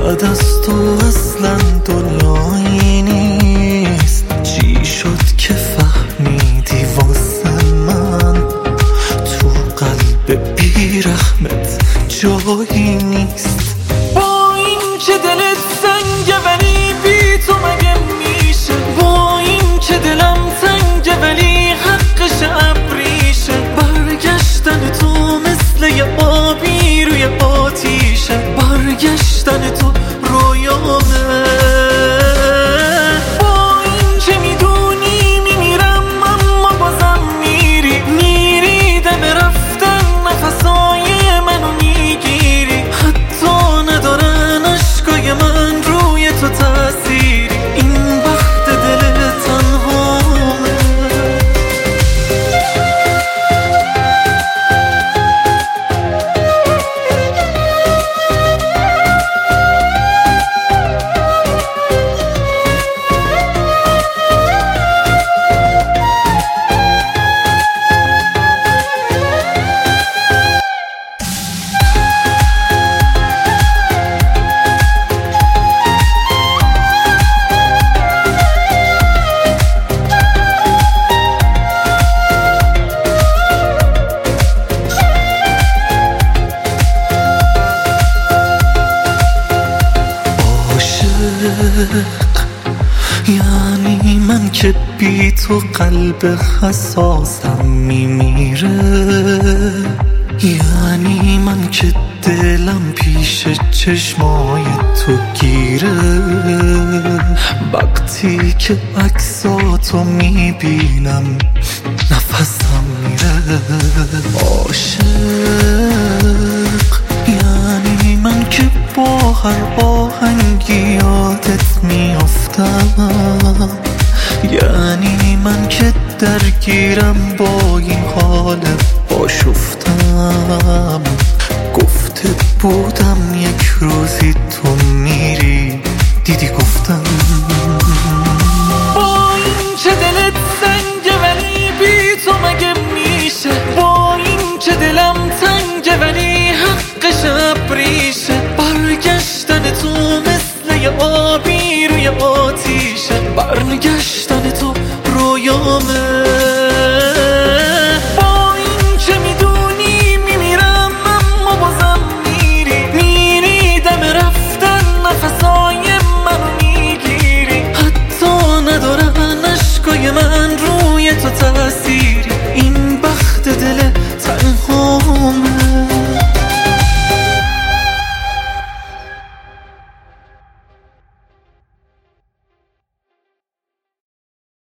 بعد از تو اصلا دنیایی نیست. چی شد که فهمیدی واسه من تو قلب بیرحمت جایی نیست؟ با این که دلت سنگه ولی بی تو مگه میشه؟ با این که دلم تنگه ولی حقش ابریشه. برگشتن تو مثل یه آبی روی آتیشه. برگشتن تو رویامه. با این که میدونی میمیرم اما بازم میری دم رفتن نفسای منو میگیری. حتی ندارن عشقای من روی تو تأثیری. این وقت دل تنهامه. یعنی من که بی تو قلب حساسم میمیره. یعنی من که دلم پیش چشمای تو گیره. وقتی که عکساتو میبینم نفسم میره. عاشق یعنی من که با هر آهنگی یادت میافتم. یعنی من که درگیرم با این حال آشفتم. گفته بودم یک روزی تو میری، دیدی گفتم. با این که دلت سنگه ولی بی تو مگه میشه؟ با این که دلم تنگه ولی حقش ابریشه. برگشتن تو مثل یه آبی روی آتیشه. برگشت